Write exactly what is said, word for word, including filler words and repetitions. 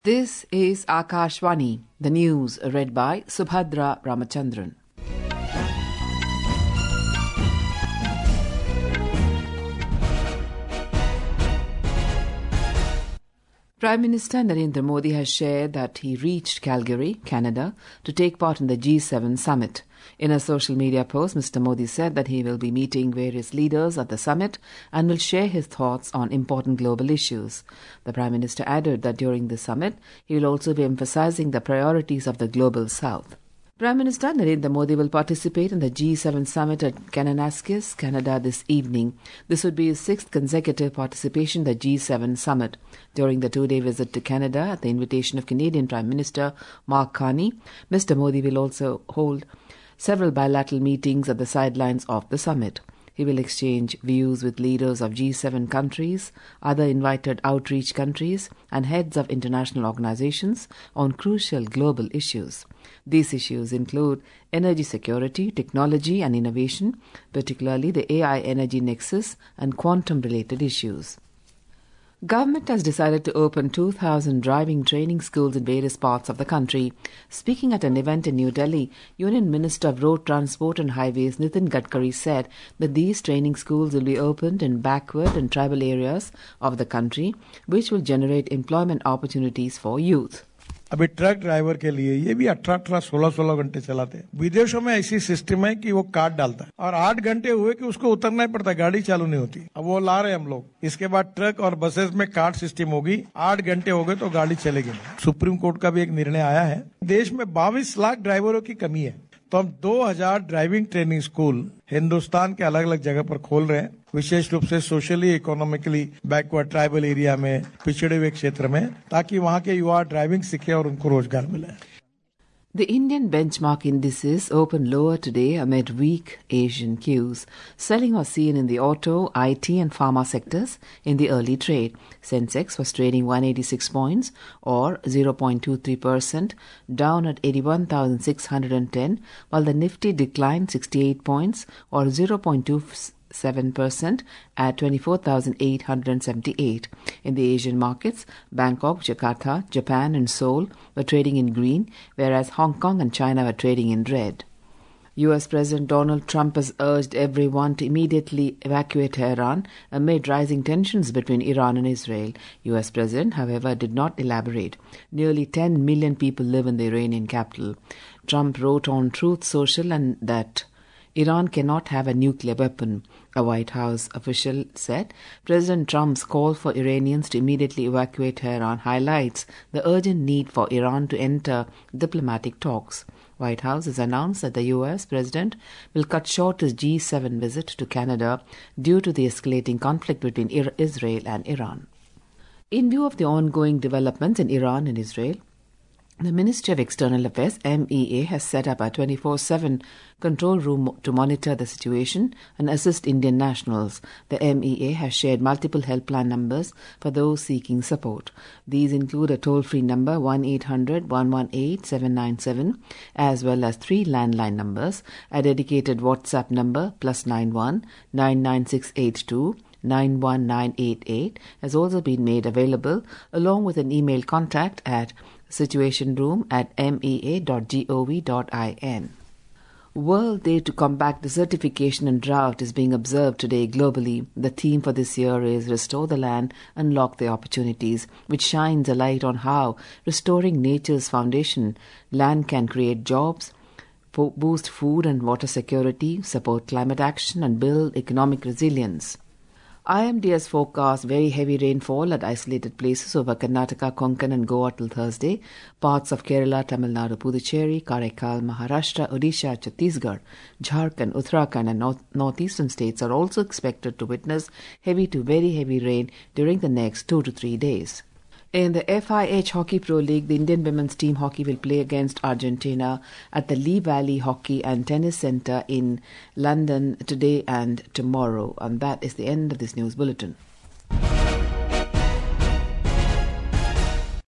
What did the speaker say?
This is Akashvani, the news read by Subhadra Ramachandran. Prime Minister Narendra Modi has shared that he reached Calgary, Canada, to take part in the G seven summit. In a social media post, Mister Modi said that he will be meeting various leaders at the summit and will share his thoughts on important global issues. The Prime Minister added that during the summit, he will also be emphasizing the priorities of the Global South. Prime Minister Narendra Modi will participate in the G seven summit at Kananaskis, Canada this evening. This would be his sixth consecutive participation in the G seven summit. During the two-day visit to Canada at the invitation of Canadian Prime Minister Mark Carney, Mister Modi will also hold several bilateral meetings at the sidelines of the summit. He will exchange views with leaders of G seven countries, other invited outreach countries, and heads of international organizations on crucial global issues. These issues include energy security, technology and innovation, particularly the A I energy nexus and quantum-related issues. Government has decided to open two thousand driving training schools in various parts of the country. Speaking at an event in New Delhi, Union Minister of Road Transport and Highways Nitin Gadkari said that these training schools will be opened in backward and tribal areas of the country, which will generate employment opportunities for youth. अभी truck driver के लिए ये भी अठारह अठारह सोलह सोलह घंटे चलाते हैं. विदेशों में ऐसी सिस्टम है कि वो कार्ड डालता है और आठ घंटे हुए कि उसको उतरना ही पड़ता है, गाड़ी चालू नहीं होती. अब वो ला रहे हैं हम लोग. इसके बाद ट्रक और बसेस में कार्ड सिस्टम होगी. आठ घंटे हो गए तो गाड़ी चलेगी. सुप्रीम कोर्ट का भी एक निर्णय आया है. देश में बाईस लाख ड्राइवरों की कमी है, तो हम दो हज़ार ड्राइविंग ट्रेनिंग स्कूल हिंदुस्तान के अलग अलग जगह पर खोल रहे हैं, विशेष रूप से socially economically backward tribal area में, पिछड़े हुए क्षेत्र में, ताकि वहां के युवा ड्राइविंग सीखे और उनको रोजगार मिले. The Indian benchmark indices opened lower today amid weak Asian cues. Selling was seen in the auto, I T and pharma sectors in the early trade. Sensex was trading one hundred eighty-six points or zero point two three percent, down at eighty-one thousand six hundred ten, while the Nifty declined sixty-eight points or zero point two seven percent at twenty-four thousand eight hundred seventy-eight. In the Asian markets, Bangkok, Jakarta, Japan and Seoul were trading in green, whereas Hong Kong and China were trading in red. U S President Donald Trump has urged everyone to immediately evacuate Tehran amid rising tensions between Iran and Israel. U S President, however, did not elaborate. Nearly ten million people live in the Iranian capital. Trump wrote on Truth Social and that Iran cannot have a nuclear weapon. A White House official said President Trump's call for Iranians to immediately evacuate Tehran highlights the urgent need for Iran to enter diplomatic talks. White House has announced that the U S President will cut short his G seven visit to Canada due to the escalating conflict between Israel and Iran. In view of the ongoing developments in Iran and Israel, the Ministry of External Affairs, M E A, has set up a twenty-four seven control room to monitor the situation and assist Indian nationals. The M E A has shared multiple helpline numbers for those seeking support. These include a toll-free number one eight hundred one one eight seven nine seven, as well as three landline numbers. A dedicated WhatsApp number plus nine one nine nine six eight two nine one nine eight eight has also been made available, along with an email contact at situationroom at mea dot gov dot in. World Day to Combat Desertification and Drought is being observed today globally. The theme for this year is Restore the Land, Unlock the Opportunities, which shines a light on how restoring nature's foundation, land can create jobs, boost food and water security, support climate action and build economic resilience. I M D has forecast very heavy rainfall at isolated places over Karnataka, Konkan and Goa till Thursday. Parts of Kerala, Tamil Nadu, Puducherry, Karaikal, Maharashtra, Odisha, Chhattisgarh, Jharkhand, Uttarakhand and north- northeastern states are also expected to witness heavy to very heavy rain during the next two to three days. In the F I H Hockey Pro League, the Indian women's team hockey will play against Argentina at the Lee Valley Hockey and Tennis Centre in London today and tomorrow. And that is the end of this news bulletin.